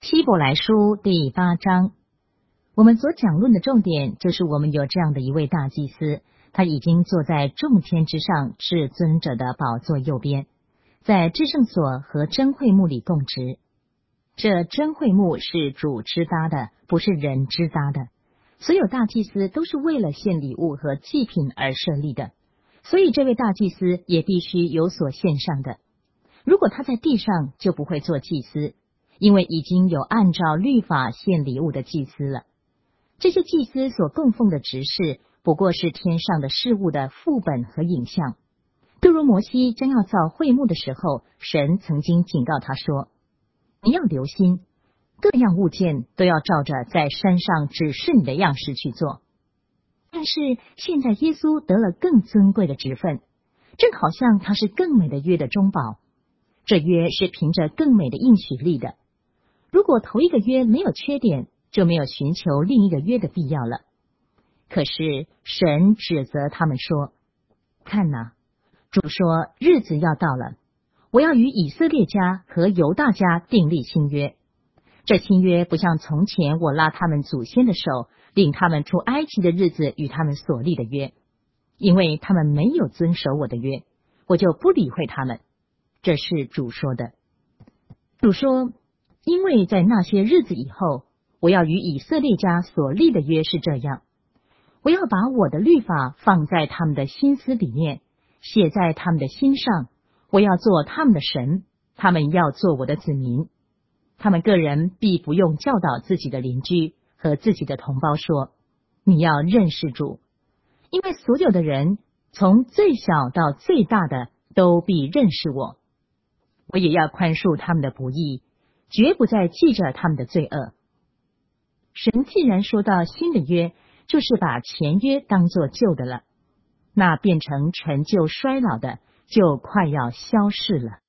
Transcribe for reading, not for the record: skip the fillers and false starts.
希伯来书第8章，我们所讲论的重点就是我们有这样的一位大祭司，他已经坐在众天之上至尊者的宝座右边，在至圣所和真会幕里供职。这真会幕是主支搭的，不是人支搭的。所有大祭司都是为了献礼物和祭品而设立的，所以这位大祭司也必须有所献上的。如果他在地上，就不会做祭司，因为已经有按照律法献礼物的祭司了。这些祭司所供奉的执事，不过是天上的事物的副本和影像。就如摩西将要造会幕的时候，神曾经警告他说，你要留心，各样物件都要照着在山上指示你的样式去做。但是现在耶稣得了更尊贵的职分，正好像他是更美的约的中保。这约是凭着更美的应许立的。如果头一个约没有缺点，就没有寻求另一个约的必要了。可是神指责他们说，看哪，主说日子要到了，我要与以色列家和犹大家订立新约。这新约不像从前我拉他们祖先的手，领他们出埃及的日子与他们所立的约，因为他们没有遵守我的约，我就不理会他们。这是主说的。主说，因为在那些日子以后，我要与以色列家所立的约是这样，我要把我的律法放在他们的心思里面，写在他们的心上，我要做他们的神，他们要做我的子民。他们个人必不用教导自己的邻居和自己的同胞说，你要认识主，因为所有的人从最小到最大的都必认识我。我也要宽恕他们的不义，绝不再记着他们的罪恶。神既然说到新的约，就是把前约当作旧的了，那变成陈旧衰老的，就快要消逝了。